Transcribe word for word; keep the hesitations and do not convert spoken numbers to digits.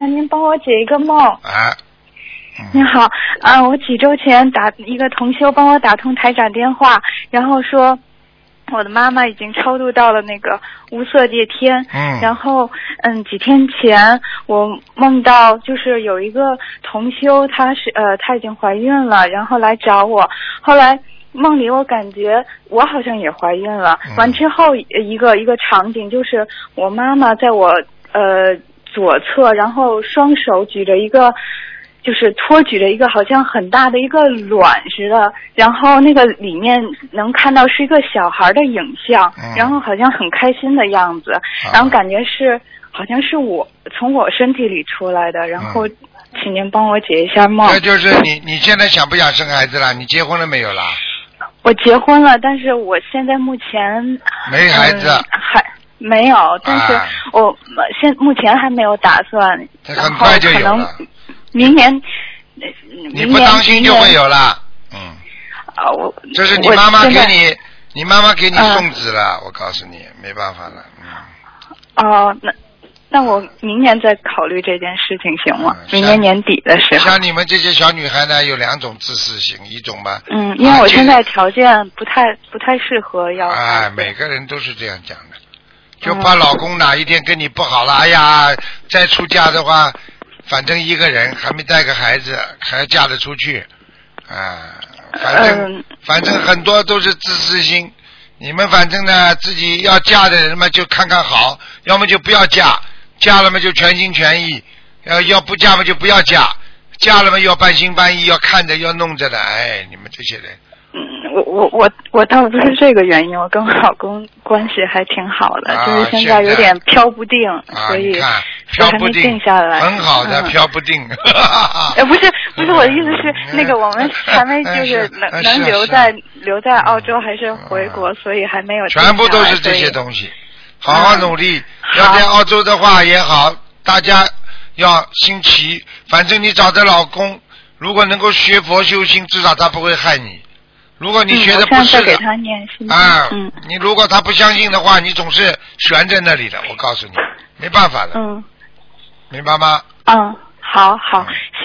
烦您帮我解一个梦。 啊。嗯、 你好，啊，我几周前打一个同修帮我打通台长电话，然后说我的妈妈已经超度到了那个无色界天。 嗯。 然后，嗯，几天前我梦到就是有一个同修，她是呃她已经怀孕了，然后来找我，后来。梦里我感觉我好像也怀孕了， 嗯、 完之后一个一个场景就是我妈妈在我呃左侧，然后双手举着一个就是托举着一个好像很大的一个卵似的，然后那个里面能看到是一个小孩的影像， 嗯、 然后好像很开心的样子， 嗯、 然后感觉是好像是我从我身体里出来的，然后请您帮我解一下梦。 这就是你你现在想不想生孩子了？你结婚了没有啦？ 我结婚了，但是我现在目前没孩子， 嗯、还没有，但是我现目前还没有打算， 这很快就有了。 明年， 你不当心就会有了，嗯。 啊，我这是你妈妈给你，你妈妈给你送子了，嗯、我告诉你，没办法了， 嗯。哦，那。那我明年再考虑这件事情行吗？嗯、明年年底的时候。 像你们这些小女孩呢，有两种自私性，一种嘛。 嗯，因为我现在条件不太、啊、不太适合要。 哎，每个人都是这样讲的，就怕老公哪一天跟你不好了，嗯、哎呀，再出嫁的话，反正一个人还没带个孩子，还嫁得出去，啊，反正、嗯、反正很多都是自私心。你们反正呢，自己要嫁的人嘛，就看看好，要么就不要嫁。嫁了嘛就全心全意，要要不嫁嘛就不要嫁，嫁了嘛要半心半意，要看着要弄着的，哎，你们这些人。 嗯，我我我我倒不是这个原因，我跟我老公关系还挺好的， 啊、 就是现在有点飘不定， 啊、 所以飘不定还没定下来。 很好的、嗯、飘不定。 呃，不是不是，我的意思是、嗯、那个我们还没就是能、嗯、能留在留在澳洲还是回国，嗯、所以还没有定下来。 全部都是这些东西。好好努力，嗯、要在澳洲的话也好，大家要新奇。反正你找的老公，如果能够学佛修心，至少他不会害你。如果你学的不是的， 嗯、给他念心啊，嗯，你如果他不相信的话，你总是悬在那里的。我告诉你，没办法的。 嗯， 明白吗？ 嗯，好好。